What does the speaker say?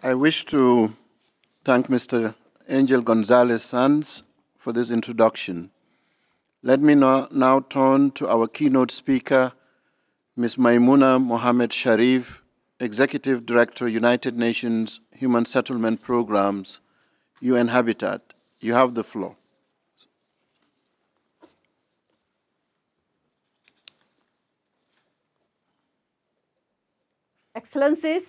I wish to thank Mr. Angel Gonzalez Sanz for this introduction. Let me now turn to our keynote speaker, Ms. Maimuna Mohammed Sharif, Executive Director, United Nations Human Settlement Programs, UN Habitat. You have the floor. Excellencies,